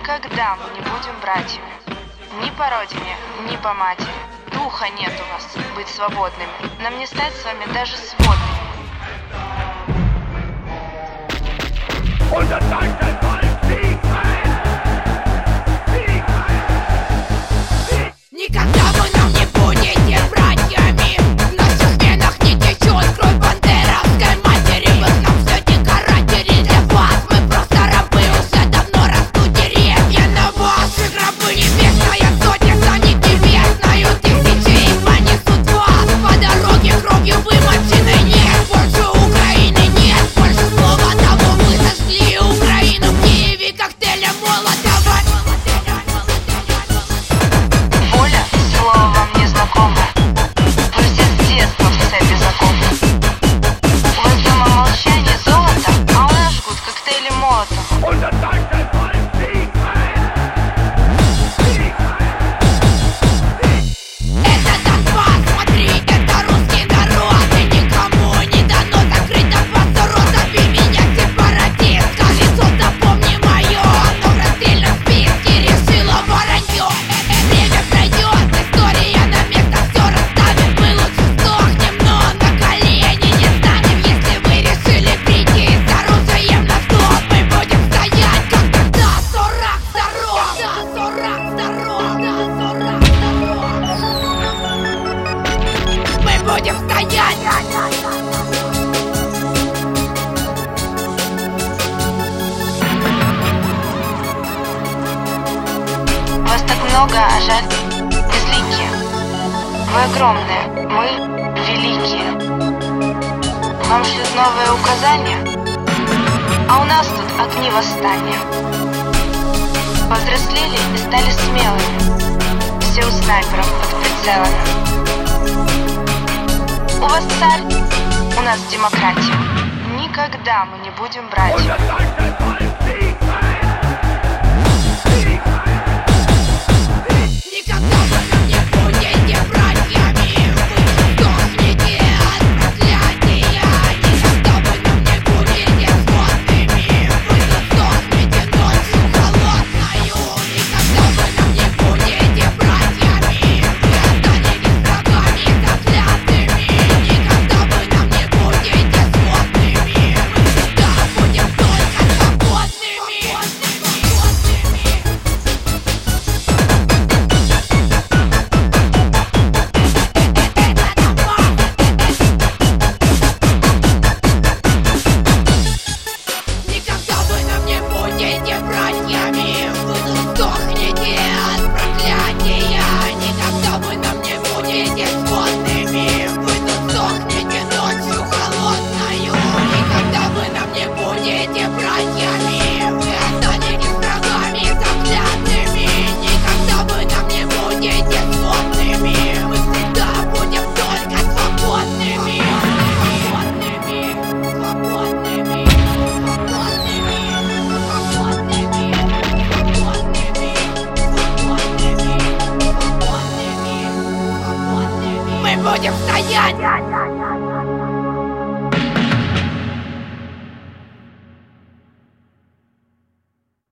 Никогда мы не будем братьями. Ни по родине, ни по матери. Духа нет у вас быть свободными. Нам не стать с вами даже сводными. Никогда вы нам не будете братьями. В наших венах не течет кровь бандеровской матери. Вы к нам все декоратели. Для вас мы просто рабы. Уже давно растут деревья на ваши гробы. Небесная сотня станет небесною. Тысячи их понесут вас по дороге кровью вымоченной. Нет больше Украины, нет больше слова того. Вы сожгли Украину в Киеве коктейлем Молотова. Будем стоять! Вас так много, а жаль, безликие. Вы огромные, мы великие. Вам шлют новые указания, а у нас тут огни восстания. Повзрослели и стали смелыми. Все у снайперов под прицелами. У вас царь, у нас демократия. Никогда мы не будем братьями. Будем стоять!